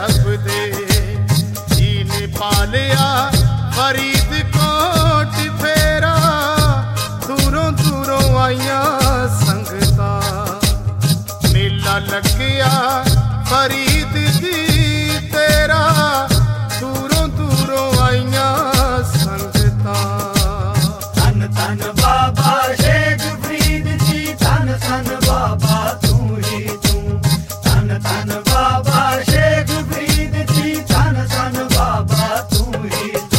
सब दे जीने पालिया फरीदकोट फेरा दूरों दूरों आइया संगता मेला लग्या फरीद दी तेरा दूरों दूरों आइया संगता। धन धन बाबा शेख फरीद जी धन धन बाबा तू ही तू धन धन बाबा शेख फरीद जी धन धन बाबा तू ही तू।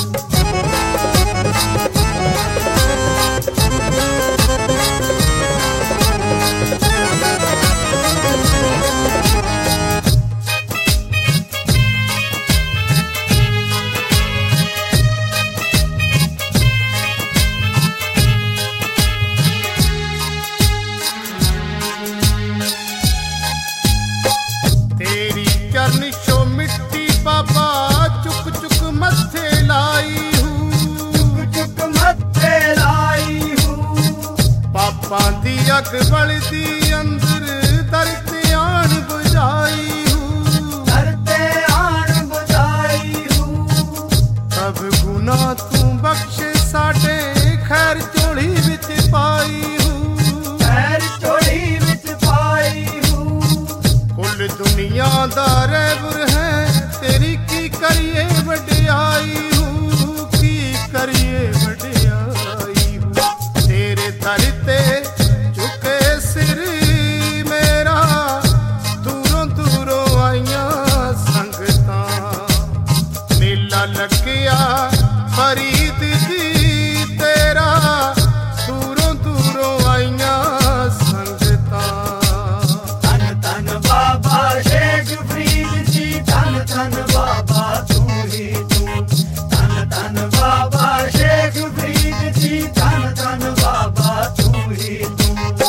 तेरी चरण शो मिट्टी बाबा चुक चुक मत्थे लाई हूँ चुक मत्थे लाई हूँ पापा दी अग बलदी अंदर दरते आन बुझाई हूँ करते आन बुझाई हूँ। सब गुना तू बख्शे साडे खैर चोली विच पाई हूँ पैर चोली विच पाई हूँ। कुल दुनिया दा रहबर है तेरी की करिए वडियाई हूँ की करिए वडियाई हूँ। तेरे दर ते झुके सिर मेरा दूरों दूरों आइया संगता मेला लग्या फरीद दी तेरा दूरों दूरों आइया संगता। धन धन बाबा शेख फरीद जी धन धन बाबा तू ही तू धन धन बाबा शेख फरीद जी धन धन बाबा तू ही तू।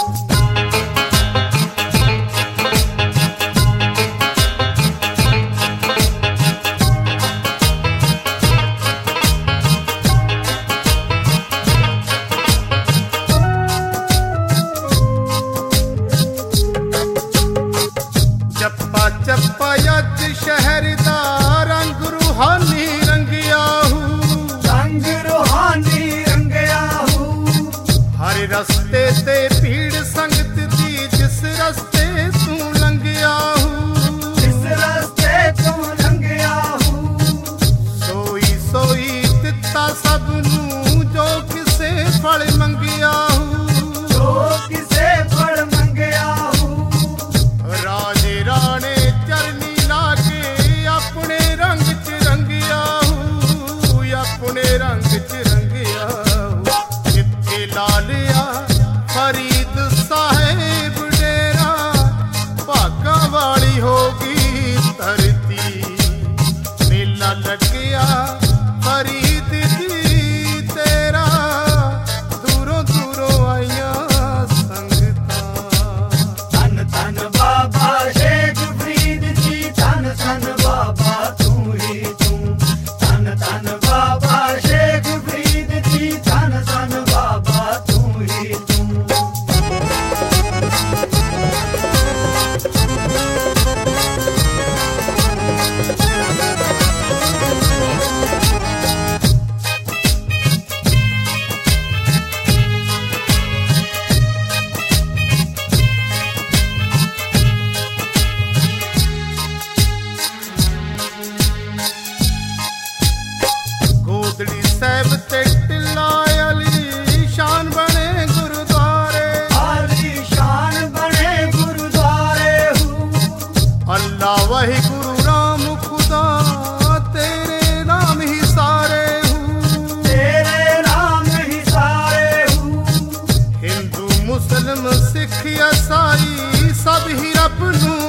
चप्पा चप्पा अज शहर दा रंग रूहानी रंगिया हूँ रंग रूहानी रंगया हूँ। हर रस्ते ते भीड़ संगत दी जिस रस्ते तू लंघिया हूँ इस रास्ते तू लंघया हूँ। सोई सोई दिता सब नू जो किसे फल मंगिया हूँ जो किसे फल मंगया हूँ। राजे राणे चरनी लागे अपने रंग च रंगिया हूँ अपने रंग च रंगिया हूँ। जिथे लालिया फरीद साहेब डेरा भागा वाली होगी धरती मेला लग्या फरीद दी तेरा दूरों दूरों आइया संगता। धन धन बाबा शेख फरीद जी धन धन बाबा तू ही तू धन धन बाबा शेख फरीद जी धन धन बाबा तू ही तू। गोदड़ी साहब ते टिल्ला अली शान बने गुरुद्वारे आलीशान बने गुरुद्वारे हूँ। अल्लाह वही गुरु राम खुदा तेरे नाम ही सारे हूँ तेरे नाम ही सारे हूँ। हिंदू मुस्लिम सिख ईसाई सब ही रब नू